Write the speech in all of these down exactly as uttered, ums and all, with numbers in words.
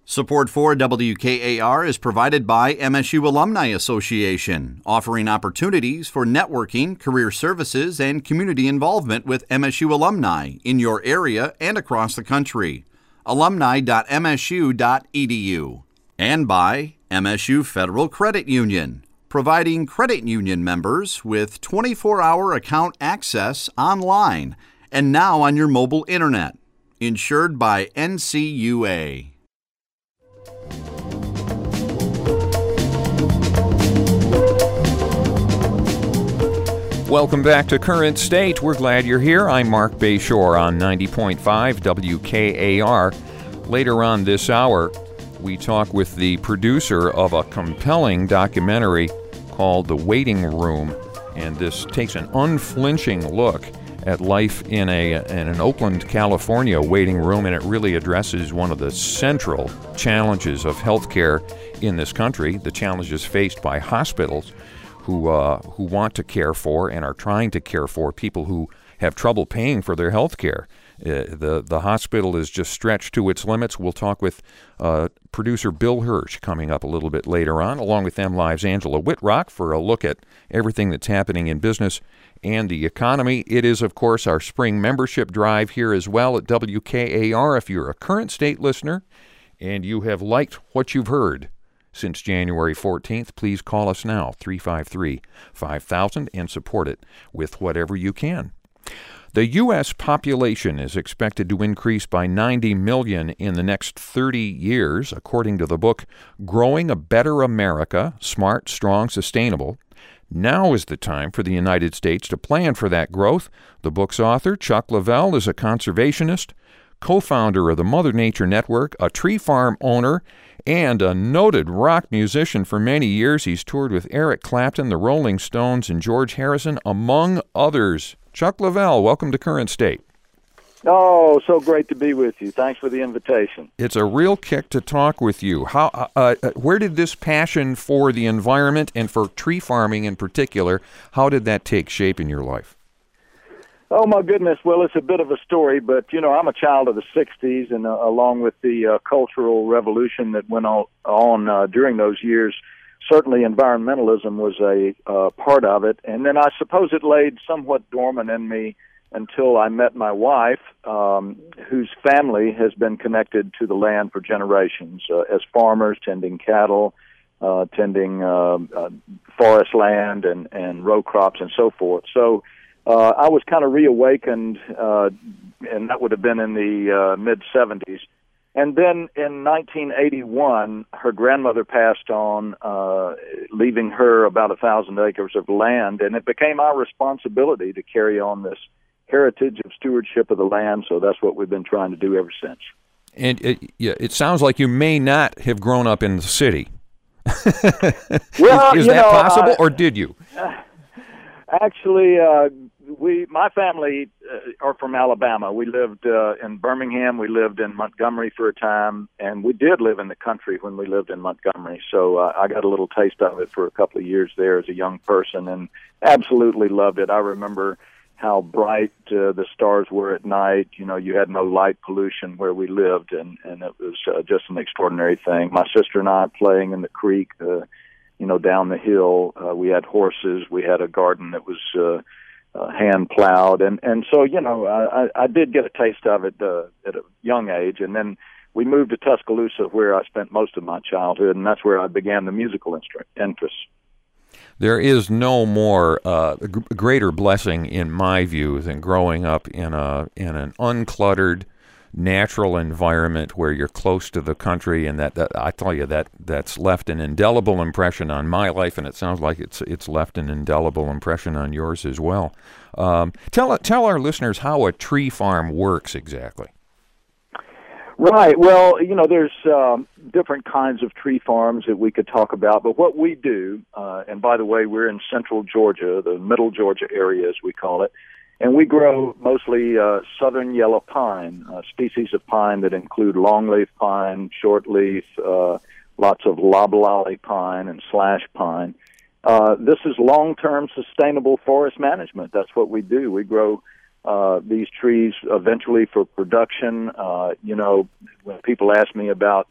Support for W K A R is provided by M S U Alumni Association, offering opportunities for networking, career services, and community involvement with M S U alumni in your area and across the country. alumni dot m s u dot e d u. And by M S U Federal Credit Union, providing credit union members with twenty-four hour account access online and now on your mobile internet. Insured by N C U A. Welcome back to Current State. We're glad you're here. I'm Mark Bayshore on ninety point five W K A R. Later on this hour, we talk with the producer of a compelling documentary called The Waiting Room, and this takes an unflinching look at life in a in an Oakland, California waiting room, and it really addresses one of the central challenges of healthcare in this country, the challenges faced by hospitals who uh, who want to care for and are trying to care for people who have trouble paying for their health care. Uh, the, the hospital is just stretched to its limits. We'll talk with uh, producer Bill Hirsch coming up a little bit later on, along with MLive's Angela Whitrock for a look at everything that's happening in business and the economy. It is, of course, our spring membership drive here as well at W K A R. If you're a Current State listener and you have liked what you've heard since January fourteenth, please call us now, three five three, five thousand, and support it with whatever you can. The U S population is expected to increase by ninety million in the next thirty years, according to the book Growing a Better America, Smart, Strong, Sustainable. Now is the time for the United States to plan for that growth. The book's author, Chuck Leavell, is a conservationist, co-founder of the Mother Nature Network, a tree farm owner, and a noted rock musician for many years. He's toured with Eric Clapton, the Rolling Stones, and George Harrison, among others. Chuck Leavell, welcome to Current State. Oh, so great to be with you. Thanks for the invitation. It's a real kick to talk with you. How, uh, uh, where did this passion for the environment and for tree farming in particular, how did that take shape in your life? Oh, my goodness. Well, it's a bit of a story, but, you know, I'm a child of the sixties, and uh, along with the uh, cultural revolution that went on, on uh, during those years, certainly environmentalism was a uh, part of it. And then I suppose it laid somewhat dormant in me until I met my wife, um, whose family has been connected to the land for generations, uh, as farmers, tending cattle, uh, tending uh, uh, forest land and, and row crops and so forth. So uh, I was kind of reawakened, uh, and that would have been in the uh, mid-seventies. And then in nineteen eighty-one, her grandmother passed on, uh, leaving her about a thousand acres of land, and it became our responsibility to carry on this heritage of stewardship of the land, so that's what we've been trying to do ever since. And it, yeah, it sounds like you may not have grown up in the city. Well, is is you that know, possible, uh, or did you? Actually, uh, we, my family uh, are from Alabama. We lived uh, in Birmingham. We lived in Montgomery for a time, and we did live in the country when we lived in Montgomery. So uh, I got a little taste of it for a couple of years there as a young person, and absolutely loved it. I remember how bright uh, the stars were at night. You know, you had no light pollution where we lived, and, and it was uh, just an extraordinary thing. My sister and I playing in the creek, uh, you know, down the hill. Uh, we had horses. We had a garden that was uh, uh, hand-plowed. And, and so, you know, I, I did get a taste of it uh, at a young age. And then we moved to Tuscaloosa, where I spent most of my childhood, and that's where I began the musical interest. There is no more uh, g- greater blessing, in my view, than growing up in a in an uncluttered, natural environment where you're close to the country, and that, that I tell you that that's left an indelible impression on my life, and it sounds like it's it's left an indelible impression on yours as well. Um, tell tell our listeners how a tree farm works exactly. Right. Well, you know, there's um, different kinds of tree farms that we could talk about, but what we do, uh, and by the way, we're in central Georgia, the middle Georgia area, as we call it, and we grow mostly uh, southern yellow pine, uh, species of pine that include longleaf pine, shortleaf, uh, lots of loblolly pine and slash pine. Uh, this is long-term sustainable forest management. That's what we do. We grow Uh, these trees eventually for production. Uh, you know, when people ask me about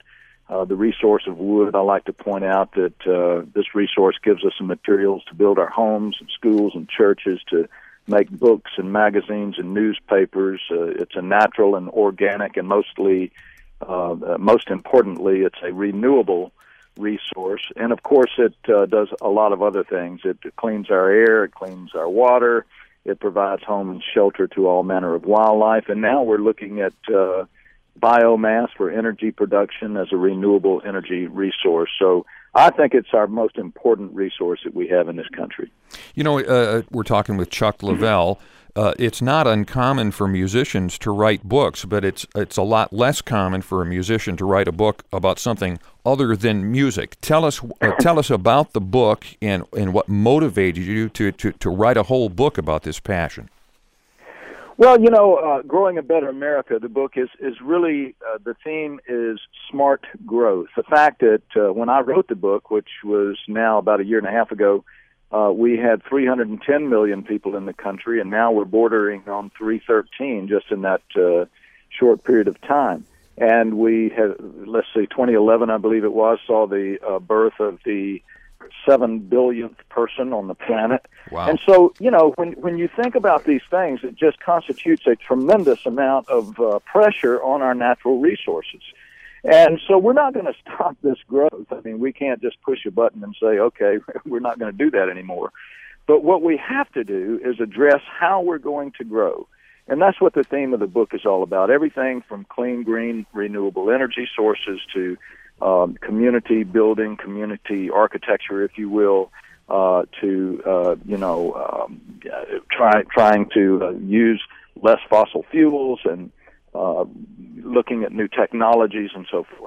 uh, the resource of wood. I like to point out that uh, this resource gives us some materials to build our homes and schools and churches, to make books and magazines and newspapers. Uh, it's a natural and organic, and mostly, uh, uh, most importantly, it's a renewable resource. And of course, it uh, does a lot of other things. It cleans our air, it cleans our water, it provides home and shelter to all manner of wildlife. And now we're looking at uh, biomass for energy production as a renewable energy resource. So I think it's our most important resource that we have in this country. You know, uh, we're talking with Chuck Leavell. Uh, it's not uncommon for musicians to write books, but it's it's a lot less common for a musician to write a book about something other than music. Tell us uh, tell us about the book and, and what motivated you to, to, to write a whole book about this passion. Well, you know, uh, Growing a Better America, the book is, is really, uh, the theme is smart growth. The fact that uh, when I wrote the book, which was now about a year and a half ago, uh, we had three hundred ten million people in the country, and now we're bordering on three thirteen just in that uh, short period of time. And we had, let's see, twenty eleven, I believe it was, saw the uh, birth of the seven billionth person on the planet. Wow. And so, you know, when when you think about these things, it just constitutes a tremendous amount of uh, pressure on our natural resources. And so we're not going to stop this growth. I mean, we can't just push a button and say, okay, we're not going to do that anymore. But what we have to do is address how we're going to grow. And that's what the theme of the book is all about. Everything from clean, green, renewable energy sources to Um, community building, community architecture, if you will, uh, to uh, you know, um, try, trying to uh, use less fossil fuels and uh, looking at new technologies and so forth.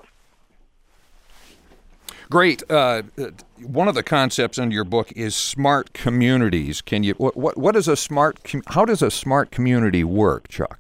Great. Uh, one of the concepts in your book is smart communities. Can you? What? What, what is a smart? Com- how does a smart community work, Chuck?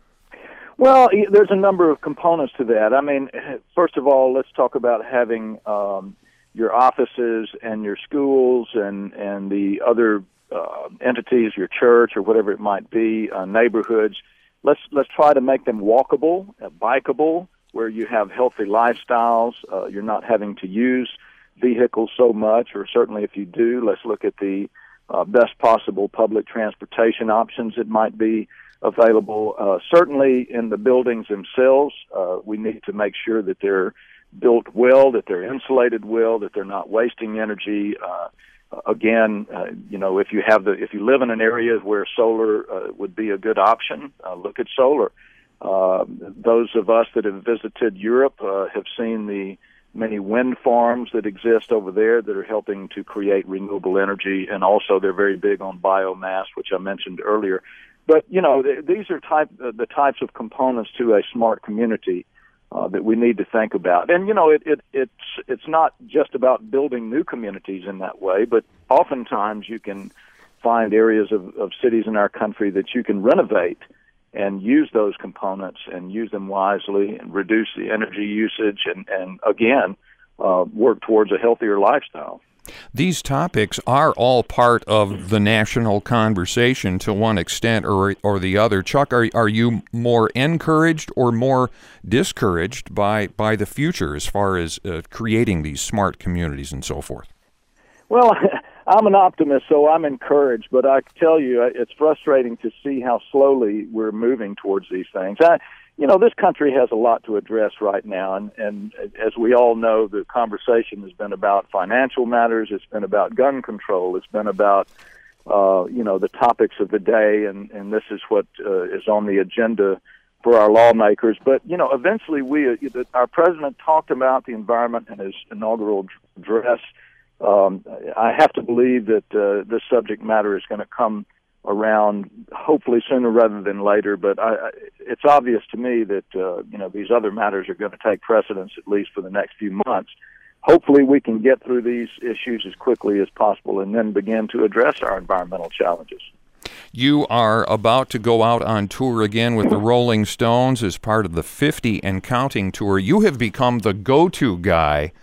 Well, there's a number of components to that. I mean, first of all, let's talk about having um, your offices and your schools and, and the other uh, entities, your church or whatever it might be, uh, neighborhoods. Let's let's try to make them walkable, uh, bikeable, where you have healthy lifestyles. Uh, you're not having to use vehicles so much, or certainly if you do, let's look at the uh, best possible public transportation options that might be available. Uh, certainly in the buildings themselves, uh, we need to make sure that they're built well, that they're insulated well, that they're not wasting energy. Uh, again, uh, you know, if you have the, if you live in an area where solar uh, would be a good option, uh, look at solar. Uh, those of us that have visited Europe uh, have seen the many wind farms that exist over there that are helping to create renewable energy, and also they're very big on biomass, which I mentioned earlier. But, you know, th- these are type uh, the types of components to a smart community uh, that we need to think about. And, you know, it, it it's it's not just about building new communities in that way, but oftentimes you can find areas of, of cities in our country that you can renovate and use those components and use them wisely and reduce the energy usage and, and again, uh, work towards a healthier lifestyle. These topics are all part of the national conversation to one extent or or the other. Chuck, are are you more encouraged or more discouraged by, by the future as far as uh, creating these smart communities and so forth? Well, I'm an optimist, so I'm encouraged, but I tell you, it's frustrating to see how slowly we're moving towards these things. I, You know, this country has a lot to address right now, and, and as we all know, the conversation has been about financial matters, it's been about gun control, it's been about, uh, you know, the topics of the day, and, and this is what uh, is on the agenda for our lawmakers. But, you know, eventually we, uh, our president talked about the environment in his inaugural address. Um, I have to believe that uh, this subject matter is going to come around hopefully sooner rather than later, but I, I, it's obvious to me that uh, you know, these other matters are going to take precedence at least for the next few months. Hopefully we can get through these issues as quickly as possible and then begin to address our environmental challenges. You are about to go out on tour again with the Rolling Stones as part of the fifty and Counting tour. You have become the go-to guy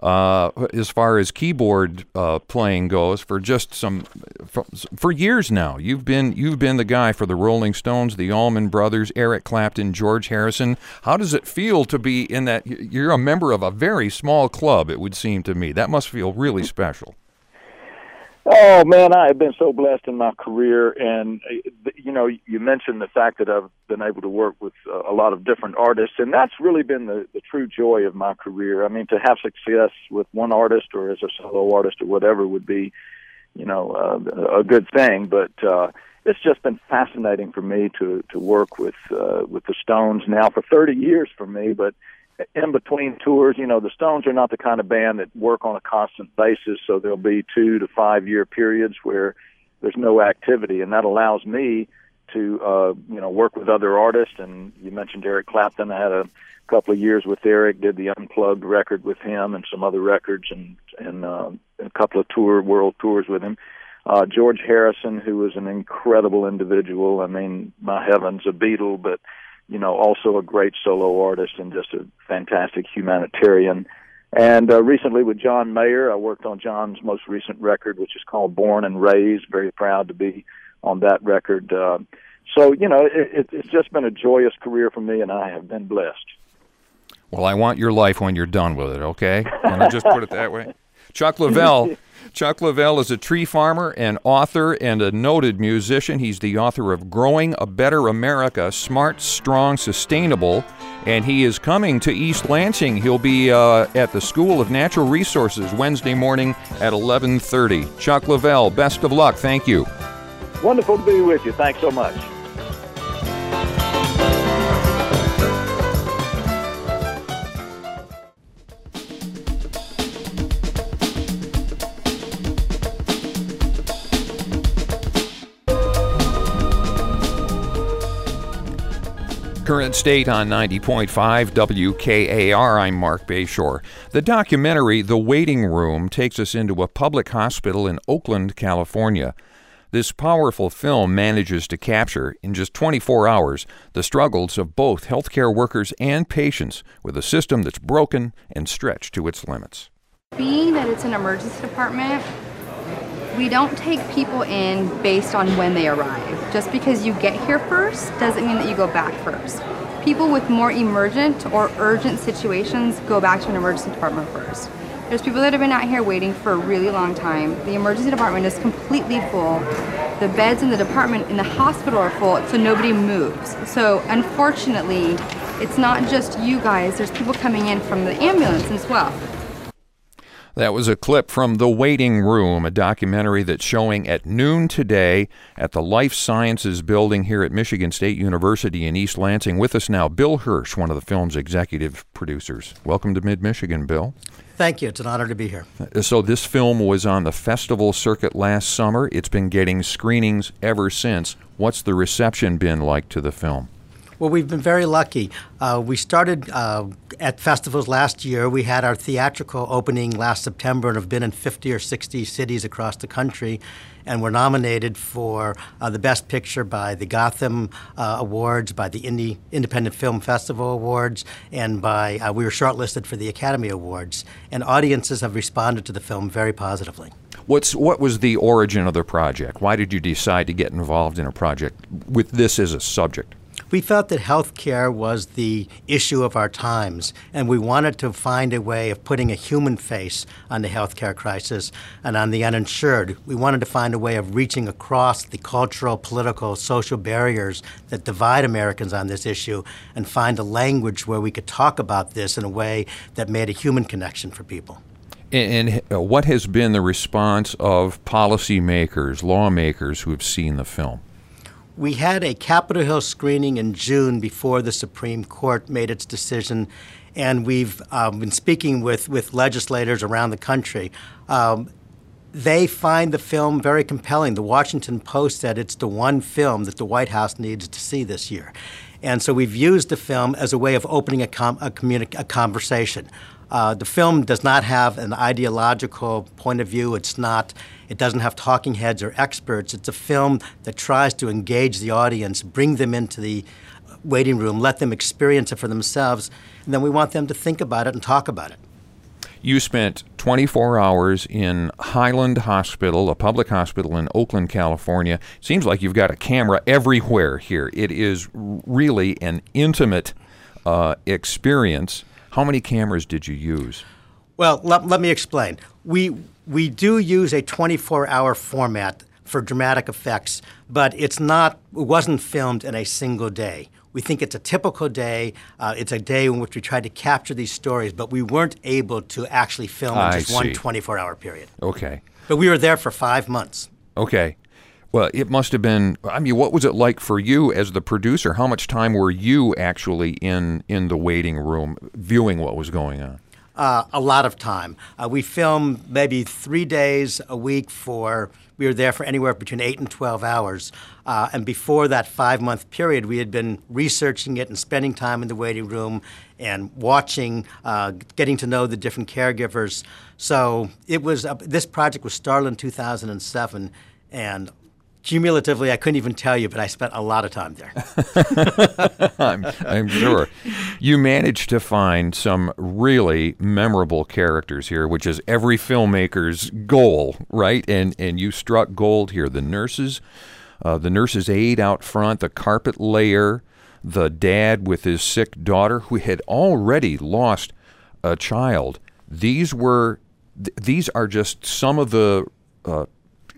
uh, as far as keyboard uh, playing goes for just some for, for years now. You've been you've been the guy for the Rolling Stones, the Allman Brothers, Eric Clapton, George Harrison. How does it feel to be in that? You're a member of a very small club, it would seem to me. That must feel really special. Oh, man, I have been so blessed in my career. And, you know, you mentioned the fact that I've been able to work with a lot of different artists, and that's really been the, the true joy of my career. I mean, to have success with one artist or as a solo artist or whatever would be, you know, uh, a good thing. But uh, it's just been fascinating for me to, to work with, uh, with the Stones now for thirty years for me, but in between tours, you know, the Stones are not the kind of band that work on a constant basis, so there'll be two to five year periods where there's no activity, and that allows me to, uh, you know, work with other artists. And you mentioned Eric Clapton. I had a couple of years with Eric, did the Unplugged record with him and some other records, and, and uh, a couple of tour world tours with him. Uh, George Harrison, who was an incredible individual. I mean, my heavens, a Beatle, but you know, also a great solo artist and just a fantastic humanitarian. And uh, recently with John Mayer, I worked on John's most recent record, which is called Born and Raised. Very proud to be on that record. Uh, so, you know, it, it's just been a joyous career for me, and I have been blessed. Well, I want your life when you're done with it, okay? Can I just put it that way? Chuck Leavell. Chuck Leavell is a tree farmer, an author, and a noted musician. He's the author of Growing a Better America, Smart, Strong, Sustainable, and he is coming to East Lansing. He'll be uh, at the School of Natural Resources Wednesday morning at eleven thirty. Chuck Leavell, best of luck. Thank you. Wonderful to be with you. Thanks so much. Current State on ninety point five W K A R. I'm Mark Bayshore. The documentary The Waiting Room takes us into a public hospital in Oakland, California. This powerful film manages to capture, in just twenty-four hours, the struggles of both healthcare workers and patients with a system that's broken and stretched to its limits. Being that it's an emergency department, we don't take people in based on when they arrive. Just because you get here first doesn't mean that you go back first. People with more emergent or urgent situations go back to an emergency department first. There's people that have been out here waiting for a really long time. The emergency department is completely full. The beds in the department in the hospital are full, so nobody moves. So unfortunately, it's not just you guys. There's people coming in from the ambulance as well. That was a clip from The Waiting Room, a documentary that's showing at noon today at the Life Sciences Building here at Michigan State University in East Lansing. With us now, Bill Hirsch, one of the film's executive producers. Welcome to Mid-Michigan, Bill. Thank you. It's an honor to be here. So this film was on the festival circuit last summer. It's been getting screenings ever since. What's the reception been like to the film? Well, we've been very lucky. Uh, we started uh, at festivals last year. We had our theatrical opening last September and have been in fifty or sixty cities across the country. And we're nominated for uh, the Best Picture by the Gotham uh, Awards, by the Indie Independent Film Festival Awards, and by uh, we were shortlisted for the Academy Awards. And audiences have responded to the film very positively. What's what was the origin of the project? Why did you decide to get involved in a project with this as a subject? We felt that healthcare was the issue of our times, and we wanted to find a way of putting a human face on the healthcare crisis and on the uninsured. We wanted to find a way of reaching across the cultural, political, social barriers that divide Americans on this issue and find a language where we could talk about this in a way that made a human connection for people. And, and what has been the response of policymakers, lawmakers who have seen the film? We had a Capitol Hill screening in June before the Supreme Court made its decision, and we've um, been speaking with, with legislators around the country. Um, they find the film very compelling. The Washington Post said it's the one film that the White House needs to see this year. And so we've used the film as a way of opening a, com- a, communi- a conversation. Uh, the film does not have an ideological point of view. It's not. It doesn't have talking heads or experts. It's a film that tries to engage the audience, bring them into the waiting room, let them experience it for themselves, and then we want them to think about it and talk about it. You spent twenty-four hours in Highland Hospital, a public hospital in Oakland, California. Seems like you've got a camera everywhere here. It is really an intimate uh, experience. How many cameras did you use? Well, let, let me explain. We we do use a twenty-four hour format for dramatic effects, but it's not. It wasn't filmed in a single day. We think it's a typical day. Uh, it's a day in which we tried to capture these stories, but we weren't able to actually film in I just see. one twenty-four hour period. Okay. But we were there for five months. Okay. Well, it must have been, I mean, what was it like for you as the producer? How much time were you actually in, in the waiting room viewing what was going on? Uh, a lot of time. Uh, we filmed maybe three days a week for, we were there for anywhere between eight and twelve hours. Uh, and before that five-month period, we had been researching it and spending time in the waiting room and watching, uh, getting to know the different caregivers. So it was, uh, this project was started in two thousand seven, and cumulatively, I couldn't even tell you, but I spent a lot of time there. I'm, I'm sure. You managed to find some really memorable characters here, which is every filmmaker's goal, right? And and you struck gold here. The nurses, uh, the nurse's aide out front, the carpet layer, the dad with his sick daughter who had already lost a child. These were, th- these are just some of the uh,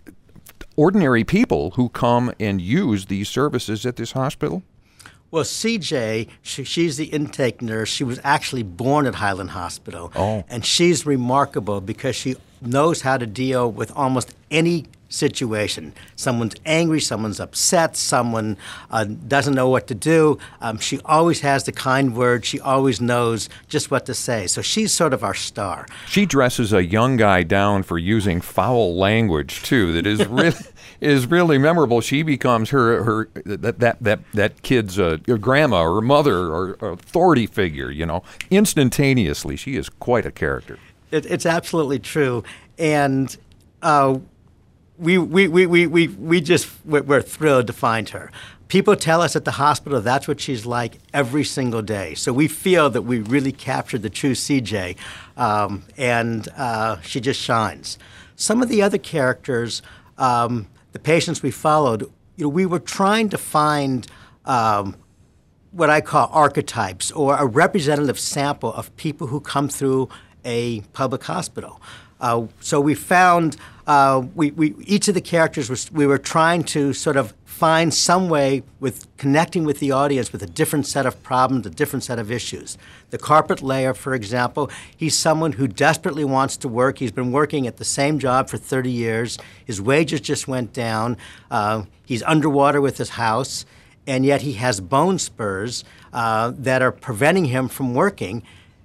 ordinary people who come and use these services at this hospital? Well, C J, she, she's the intake nurse. She was actually born at Highland Hospital. Oh. And she's remarkable because she knows how to deal with almost any situation. Someone's angry, someone's upset, someone uh, doesn't know what to do. Um, she always has the kind word. She always knows just what to say. So she's sort of our star. She dresses a young guy down for using foul language too. That is really is really memorable. She becomes her her that that that that kid's uh, grandma or mother or, or authority figure. You know, instantaneously. She is quite a character. It, it's absolutely true, and. Uh, We we, we, we, we we just we're thrilled to find her. People tell us at the hospital that's what she's like every single day. So we feel that we really captured the true C J, um, and uh, she just shines. Some of the other characters, um, the patients we followed, you know, we were trying to find um, what I call archetypes or a representative sample of people who come through a public hospital. Uh, so we found uh, we, we each of the characters was we were trying to sort of find some way with connecting with the audience with a different set of problems, a different set of issues. The carpet layer, for example, he's someone who desperately wants to work. He's been working at the same job for thirty years. His wages just went down. Uh, he's underwater with his house, and yet he has bone spurs uh, that are preventing him from working.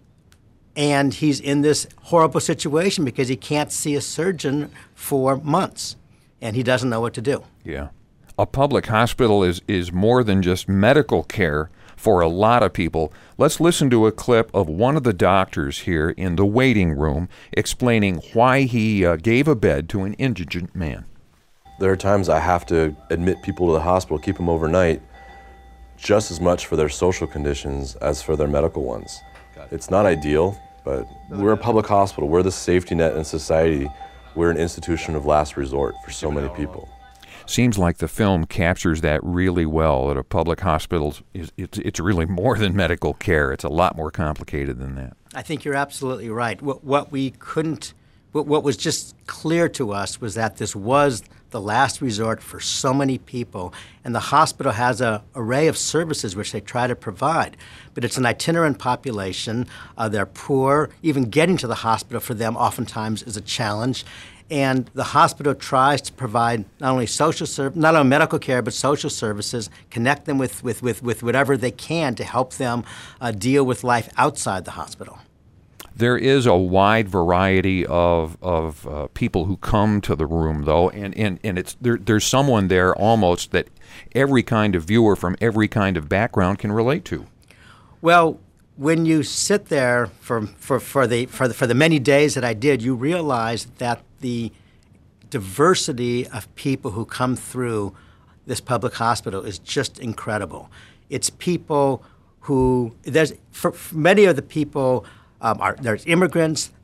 And he's in this horrible situation because he can't see a surgeon for months, and he doesn't know what to do. Yeah. A public hospital is, is more than just medical care for a lot of people. Let's listen to a clip of one of the doctors here in the waiting room explaining why he uh, gave a bed to an indigent man. There are times I have to admit people to the hospital, keep them overnight, just as much for their social conditions as for their medical ones. It's not ideal, but we're a public hospital. We're the safety net in society. We're an institution of last resort for so many people. Seems like the film captures that really well, that a public hospital is it's, it's really more than medical care. It's a lot more complicated than that. I think you're absolutely right. What, what we couldn't, what, what was just clear to us was that this was the last resort for so many people, and the hospital has an array of services which they try to provide. But it's an itinerant population. Uh, they're poor. Even getting to the hospital for them oftentimes is a challenge. And the hospital tries to provide not only social serv- not only medical care, but social services, connect them with, with, with, with whatever they can to help them uh, deal with life outside the hospital. There is a wide variety of of uh, people who come to the room, though, and, and, and it's there, there's someone there almost that every kind of viewer from every kind of background can relate to. Well, when you sit there for for, for the for the for the many days that I did, you realize that the diversity of people who come through this public hospital is just incredible. It's people who there's for, for many of the people. Um, are, there's immigrants,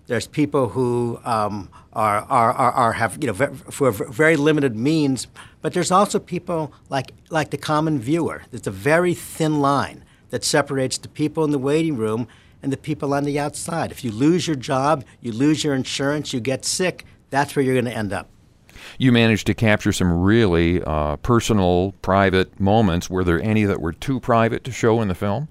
There's people who um, are, are, are, are have you know very, for very limited means, but there's also people like like the common viewer. There's a very thin line that separates the people in the waiting room and the people on the outside. If you lose your job, you lose your insurance, you get sick, that's where you're going to end up. You managed to capture some really uh, personal, private moments. Were there any that were too private to show in the film?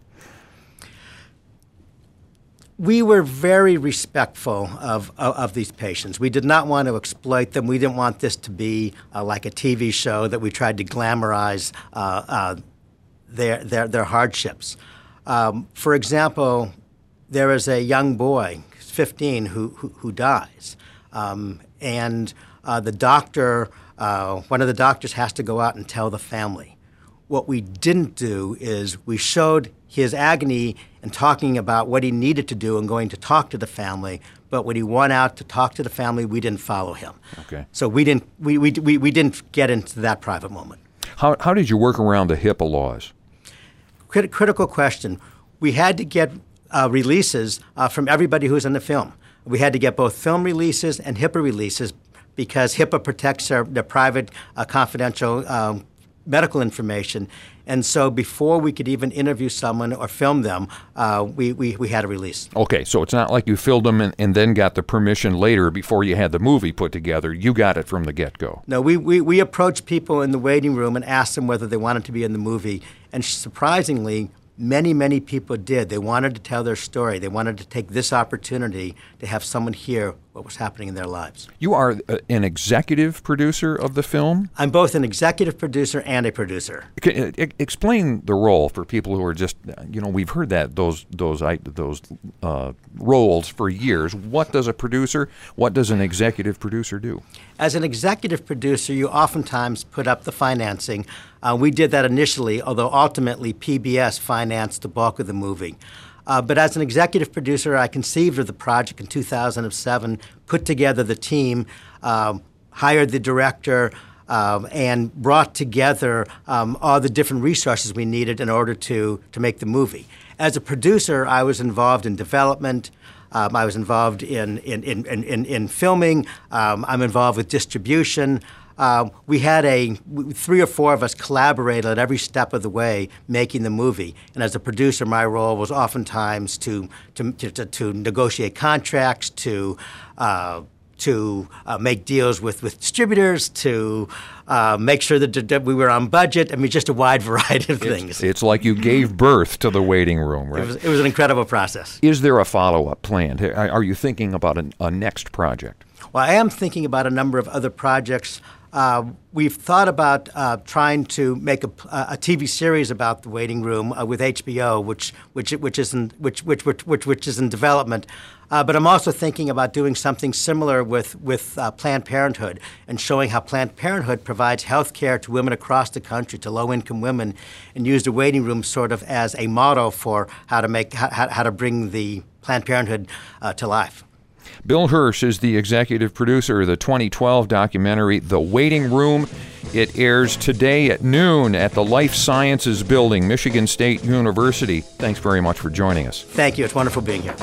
We were very respectful of, of, of these patients. We did not want to exploit them. We didn't want this to be uh, like a T V show that we tried to glamorize uh, uh, their, their, their hardships. Um, for example, there is a young boy, fifteen, who, who, who dies. Um, and uh, the doctor, uh, one of the doctors has to go out and tell the family. What we didn't do is we showed his agony and talking about what he needed to do and going to talk to the family, but when he went out to talk to the family, we didn't follow him. Okay. So we didn't we, we, we, we didn't get into that private moment. How, how did you work around the HIPAA laws? Crit- critical question. We had to get uh, releases uh, from everybody who was in the film. We had to get both film releases and HIPAA releases because HIPAA protects their, their private, uh, confidential um, medical information. And so before we could even interview someone or film them, uh, we, we, we had a release. Okay, so it's not like you filmed them and, and then got the permission later before you had the movie put together. You got it from the get-go. No, we, we, we approached people in the waiting room and asked them whether they wanted to be in the movie. And surprisingly, many, many people did. They wanted to tell their story. They wanted to take this opportunity to have someone hear what was happening in their lives. You are uh, an executive producer of the film? I'm both an executive producer and a producer. C- uh, explain the role for people who are just, you know, we've heard that, those those those uh, roles for years. What does a producer, what does an executive producer do? As an executive producer, you oftentimes put up the financing. Uh, we did that initially, although ultimately P B S financed the bulk of the movie. Uh, but as an executive producer, I conceived of the project in two thousand seven, put together the team, um, hired the director, um, and brought together um, all the different resources we needed in order to, to make the movie. As a producer, I was involved in development. Um, I was involved in, in, in, in, in filming. Um, I'm involved with distribution. Um, we had a, three or four of us collaborated at every step of the way making the movie. And as a producer, my role was oftentimes to, to, to, to negotiate contracts, to, uh, to uh, make deals with, with distributors, to uh, make sure that, that we were on budget. I mean, just a wide variety of things. It's, it's like you gave birth to the waiting room, right? It was, it was an incredible process. Is there a follow-up plan? Are you thinking about a, a next project? Well, I am thinking about a number of other projects. Uh, we've thought about uh, trying to make a, a T V series about the waiting room uh, with H B O, which which which is in which which which which, which is in development. Uh, but I'm also thinking about doing something similar with with uh, Planned Parenthood and showing how Planned Parenthood provides health care to women across the country, to low-income women, and use the waiting room sort of as a model for how to make how, how to bring the Planned Parenthood uh, to life. Bill Hirsch is the executive producer of the twenty twelve documentary, The Waiting Room. It airs today at noon at the Life Sciences Building, Michigan State University. Thanks very much for joining us. Thank you. It's wonderful being here.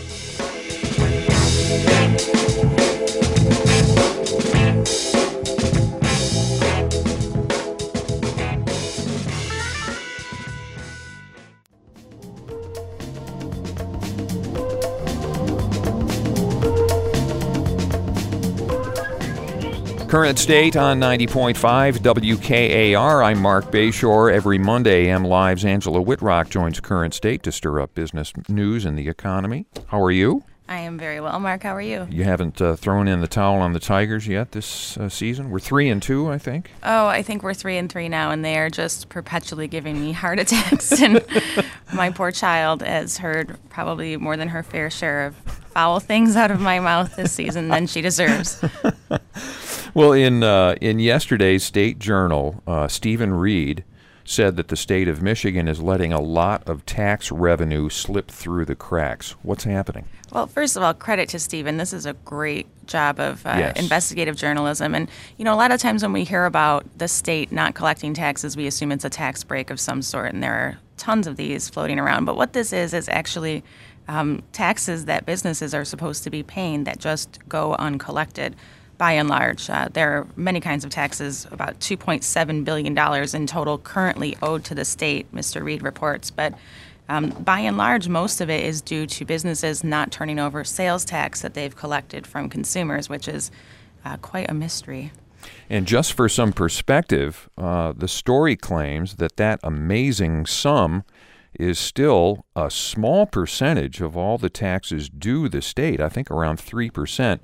Current State on ninety point five W K A R. I'm Mark Bayshore. Every Monday, M Live's Angela Whitrock joins Current State to stir up business news and the economy. How are you? I am very well, Mark. How are you? You haven't uh, thrown in the towel on the Tigers yet this uh, season? We're three and two, I think. Oh, I think we're three and three now, and they are just perpetually giving me heart attacks. And my poor child has heard probably more than her fair share of foul things out of my mouth this season than she deserves. Well, in uh, in yesterday's State Journal, uh, Stephen Reed said that the state of Michigan is letting a lot of tax revenue slip through the cracks. What's happening? Well, first of all, credit to Stephen. This is a great job of uh, yes. investigative journalism. And, you know, a lot of times when we hear about the state not collecting taxes, we assume it's a tax break of some sort, and there are tons of these floating around. But what this is is actually um, taxes that businesses are supposed to be paying that just go uncollected. By and large, uh, there are many kinds of taxes, about two point seven billion dollars in total currently owed to the state, Mister Reed reports. But um, by and large, most of it is due to businesses not turning over sales tax that they've collected from consumers, which is uh, quite a mystery. And just for some perspective, uh, the story claims that that amazing sum is still a small percentage of all the taxes due the state, I think around three percent.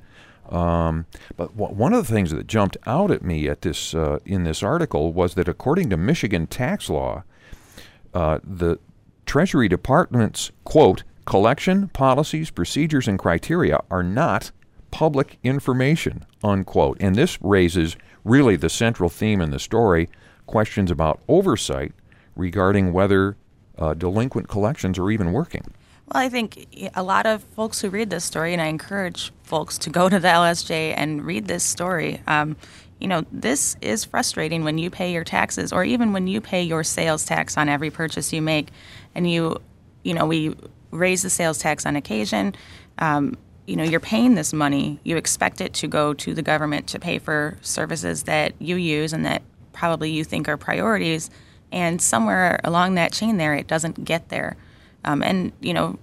Um, but w- one of the things that jumped out at me at this uh, in this article was that according to Michigan tax law, uh, the Treasury Department's, quote, collection policies, procedures, and criteria are not public information, unquote. And this raises really the central theme in the story, questions about oversight regarding whether uh, delinquent collections are even working. Well, I think a lot of folks who read this story, and I encourage folks to go to the L S J and read this story, um, you know, this is frustrating when you pay your taxes, or even when you pay your sales tax on every purchase you make, and you, you know, we raise the sales tax on occasion. Um, you know, you're paying this money. You expect it to go to the government to pay for services that you use and that probably you think are priorities, and somewhere along that chain there, it doesn't get there. Um, and, you know,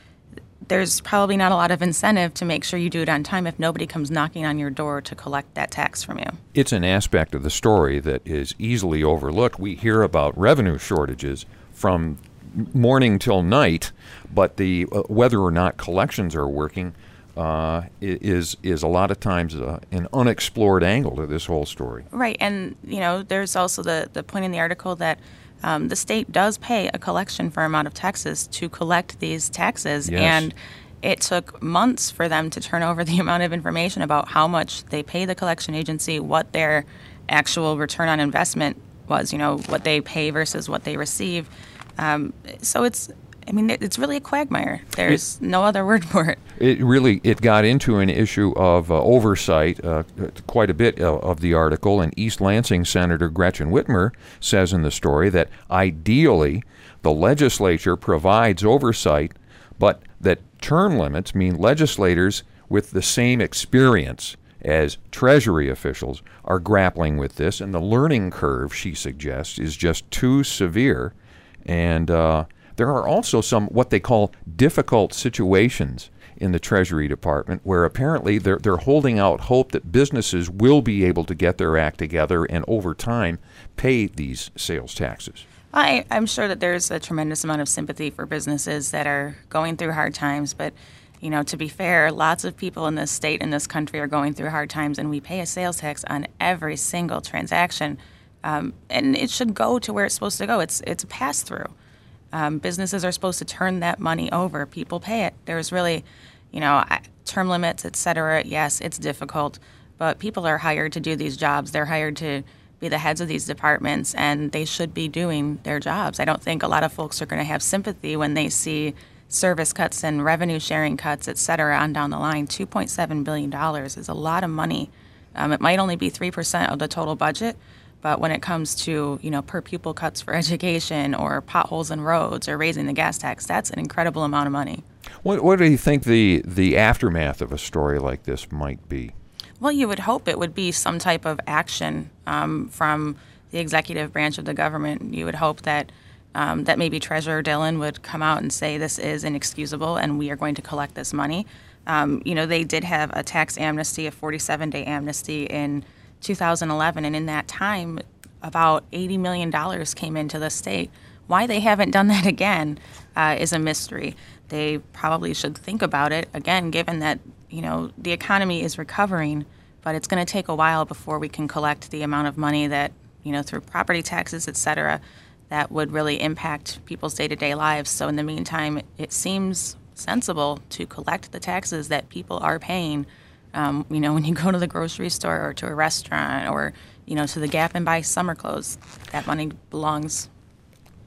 there's probably not a lot of incentive to make sure you do it on time if nobody comes knocking on your door to collect that tax from you. It's an aspect of the story that is easily overlooked. We hear about revenue shortages from morning till night, but the uh, whether or not collections are working uh, is is a lot of times uh, an unexplored angle to this whole story. Right, and, you know, there's also the, the point in the article that Um, the state does pay a collection firm out of Texas to collect these taxes, yes. and it took months for them to turn over the amount of information about how much they pay the collection agency, what their actual return on investment was, you know, what they pay versus what they receive. Um, so it's, I mean, it's really a quagmire. There's it, no other word for it. It really, it got into an issue of uh, oversight, uh, quite a bit uh, of the article, and East Lansing Senator Gretchen Whitmer says in the story that ideally the legislature provides oversight, but that term limits mean legislators with the same experience as Treasury officials are grappling with this, and the learning curve, she suggests, is just too severe. And uh, there are also some what they call difficult situations in the Treasury Department where apparently they're, they're holding out hope that businesses will be able to get their act together and over time pay these sales taxes. I, I'm sure that there's a tremendous amount of sympathy for businesses that are going through hard times, but you know, to be fair, lots of people in this state and this country are going through hard times, and we pay a sales tax on every single transaction, um, and it should go to where it's supposed to go. It's it's a pass-through. Um, businesses are supposed to turn that money over. People pay it. There's really, you know, term limits, et cetera. Yes, it's difficult, but people are hired to do these jobs. They're hired to be the heads of these departments, and they should be doing their jobs. I don't think a lot of folks are going to have sympathy when they see service cuts and revenue sharing cuts, et cetera, on down the line. two point seven billion dollars is a lot of money. Um, it might only be three percent of the total budget, but when it comes to, you know, per pupil cuts for education or potholes in roads or raising the gas tax, that's an incredible amount of money. What, what do you think the, the aftermath of a story like this might be? Well, you would hope it would be some type of action um, from the executive branch of the government. You would hope that Um, that maybe Treasurer Dillon would come out and say this is inexcusable and we are going to collect this money. Um, you know, they did have a tax amnesty, a forty-seven day amnesty in two thousand eleven, and in that time, about eighty million dollars came into the state. Why they haven't done that again uh, is a mystery. They probably should think about it, again, given that, you know, the economy is recovering, but it's going to take a while before we can collect the amount of money that, you know, through property taxes, et cetera, that would really impact people's day-to-day lives. So in the meantime, it seems sensible to collect the taxes that people are paying. Um, you know, when you go to the grocery store or to a restaurant or, you know, to the Gap and buy summer clothes, that money belongs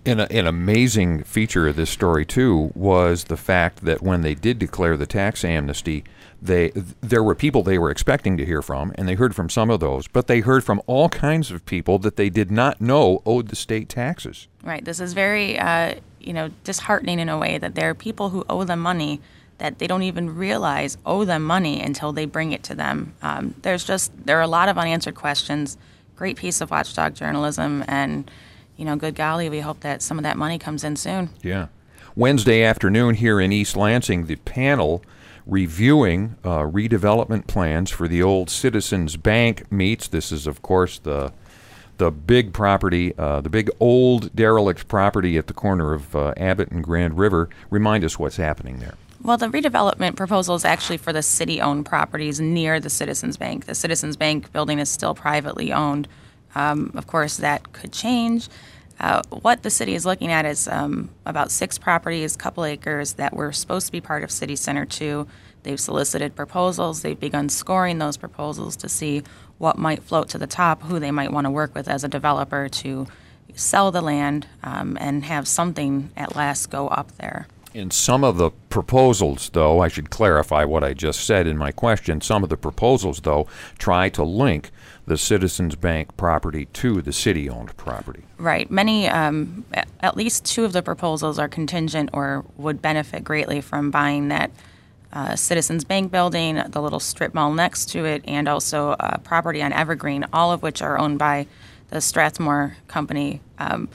An, an amazing feature of this story, too, was the fact that when they did declare the tax amnesty, they there were people they were expecting to hear from, and they heard from some of those, but they heard from all kinds of people that they did not know owed the state taxes. Right. This is very, uh, you know, disheartening in a way that there are people who owe them money that they don't even realize owe them money until they bring it to them. Um, there's just, there are a lot of unanswered questions. Great piece of watchdog journalism, and you know, good golly, we hope that some of that money comes in soon. Yeah. Wednesday afternoon here in East Lansing, the panel reviewing uh, redevelopment plans for the old Citizens Bank meets. This is, of course, the the big property, uh, the big old derelict property at the corner of uh, Abbott and Grand River. Remind us what's happening there. Well, the redevelopment proposal is actually for the city-owned properties near the Citizens Bank. The Citizens Bank building is still privately owned. Um, of course, that could change. Uh, what the city is looking at is um, about six properties, couple acres that were supposed to be part of City Center two. They've solicited proposals. They've begun scoring those proposals to see what might float to the top, who they might want to work with as a developer to sell the land um, and have something at last go up there. In some of the proposals, though, I should clarify what I just said in my question. Some of the proposals, though, try to link the Citizens Bank property to the city-owned property. Right. Many, um, at least two of the proposals are contingent or would benefit greatly from buying that uh, Citizens Bank building, the little strip mall next to it, and also uh, property on Evergreen, all of which are owned by the Strathmore Company. Um,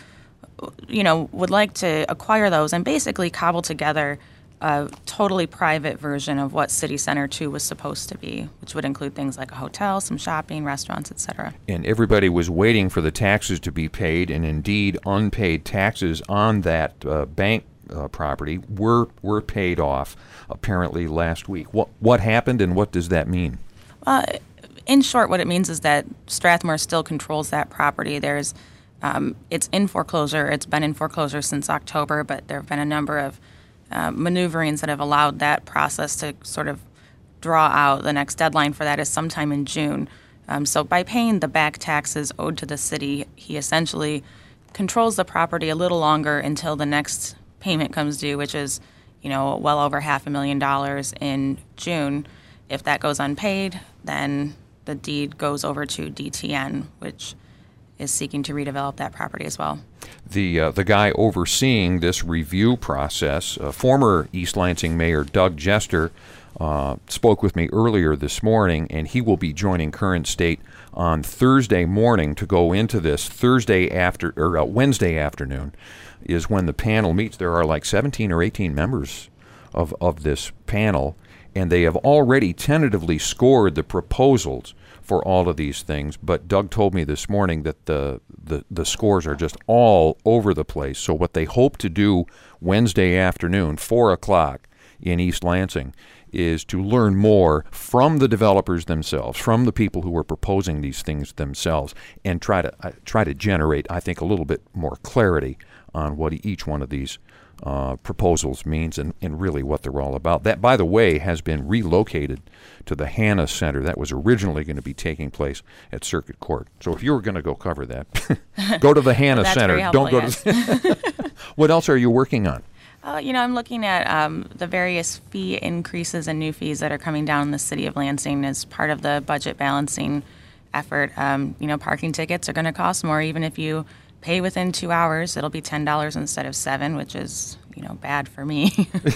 you know, would like to acquire those and basically cobble together a totally private version of what City Center two was supposed to be, which would include things like a hotel, some shopping, restaurants, et cetera. And everybody was waiting for the taxes to be paid, and indeed unpaid taxes on that uh, bank uh, property were were paid off apparently last week. What what happened, and what does that mean? Uh, in short, what it means is that Strathmore still controls that property. There's um, it's in foreclosure. It's been in foreclosure since October, but there have been a number of Uh, maneuverings that have allowed that process to sort of draw out. The next deadline for that is sometime in June. Um, so by paying the back taxes owed to the city, he essentially controls the property a little longer until the next payment comes due, which is, you know, well over half a million dollars in June. If that goes unpaid, then the deed goes over to D T N, which is seeking to redevelop that property as well. The uh, the guy overseeing this review process, uh, former East Lansing Mayor Doug Jester, uh, spoke with me earlier this morning, and he will be joining Current State on Thursday morning to go into this. Thursday after or uh, Wednesday afternoon is when the panel meets. There are like seventeen or eighteen members of of this panel, and they have already tentatively scored the proposals for all of these things. But Doug told me this morning that the, the the scores are just all over the place. So what they hope to do Wednesday afternoon, four o'clock in East Lansing, is to learn more from the developers themselves, from the people who are proposing these things themselves, and try to uh, try to generate, I think, a little bit more clarity on what each one of these Uh, proposals means and, and really what they're all about. That, by the way, has been relocated to the Hanna Center. That was originally going to be taking place at Circuit Court. So if you were going to go cover that, go to the Hanna That's Center. very helpful, Don't go yes. to the What else are you working on? Uh, you know, I'm looking at um, the various fee increases and new fees that are coming down in the city of Lansing as part of the budget balancing effort. Um, you know, parking tickets are going to cost more even if you pay within two hours. It'll be ten dollars instead of seven, which is, you know, bad for me.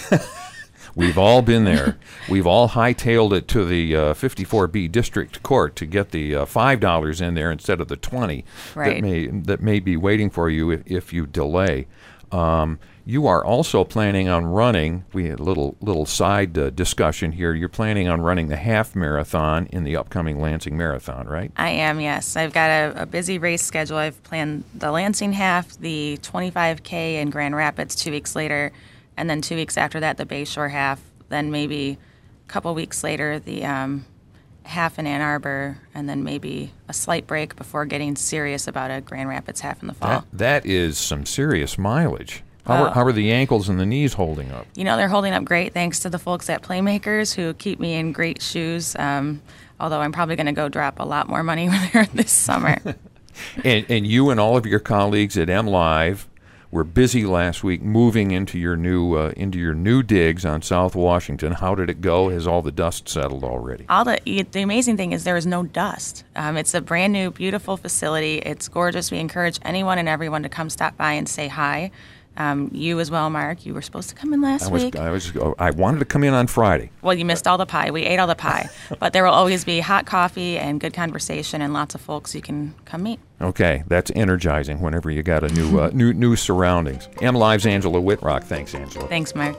We've all been there. We've all hightailed it to the uh, fifty-four B District Court to get the uh, five dollars in there instead of the twenty right. that may that may be waiting for you if, if you delay. Um, you are also planning on running, we had a little, little side uh, discussion here, you're planning on running the half marathon in the upcoming Lansing Marathon, right? I am, yes. I've got a, a busy race schedule. I've planned the Lansing half, the twenty-five K in Grand Rapids two weeks later, and then two weeks after that, the Bayshore half. Then maybe a couple weeks later, the um, half in Ann Arbor, and then maybe a slight break before getting serious about a Grand Rapids half in the fall. That, that is some serious mileage. How, Oh. are, how are the ankles and the knees holding up? You know, they're holding up great thanks to the folks at Playmakers who keep me in great shoes, um, although I'm probably going to go drop a lot more money there this summer. And, and you and all of your colleagues at M Live were busy last week moving into your new uh, into your new digs on South Washington. How did it go? Has all the dust settled already? All the the amazing thing is there is no dust. Um, it's a brand new, beautiful facility. It's gorgeous. We encourage anyone and everyone to come stop by and say hi. Um, you as well, Mark. You were supposed to come in last I was, week. I was. I wanted to come in on Friday. Well, you missed all the pie. We ate all the pie. But there will always be hot coffee and good conversation and lots of folks you can come meet. Okay, that's energizing whenever you got a new uh, new new surroundings. M Live's Angela Whitrock. Thanks, Angela. Thanks, Mark.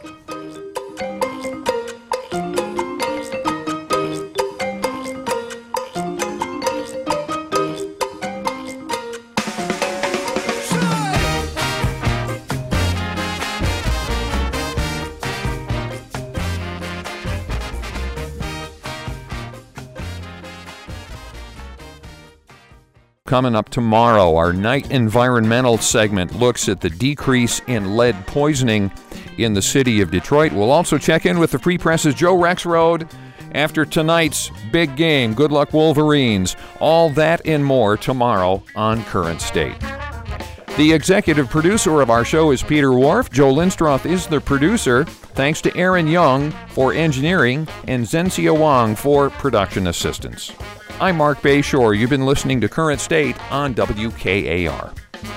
Coming up tomorrow, our night environmental segment looks at the decrease in lead poisoning in the city of Detroit. We'll also check in with the Free Press's Joe Rexrode after tonight's big game. Good luck, Wolverines. All that and more tomorrow on Current State. The executive producer of our show is Peter Wharf. Joe Lindstroth is the producer. Thanks to Aaron Young for engineering and Zenzia Wang for production assistance. I'm Mark Bayshore. You've been listening to Current State on W K A R.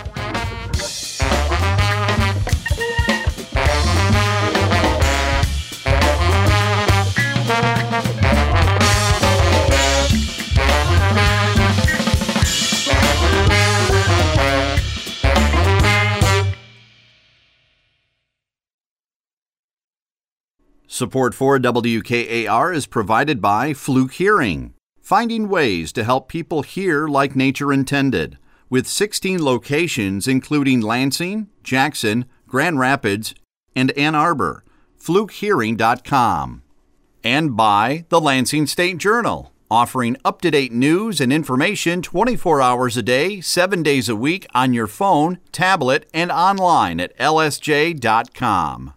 Support for W K A R is provided by Fluke Hearing, finding ways to help people hear like nature intended, with sixteen locations including Lansing, Jackson, Grand Rapids, and Ann Arbor. fluke hearing dot com. And by the Lansing State Journal, offering up-to-date news and information twenty-four hours a day, seven days a week on your phone, tablet, and online at L S J dot com.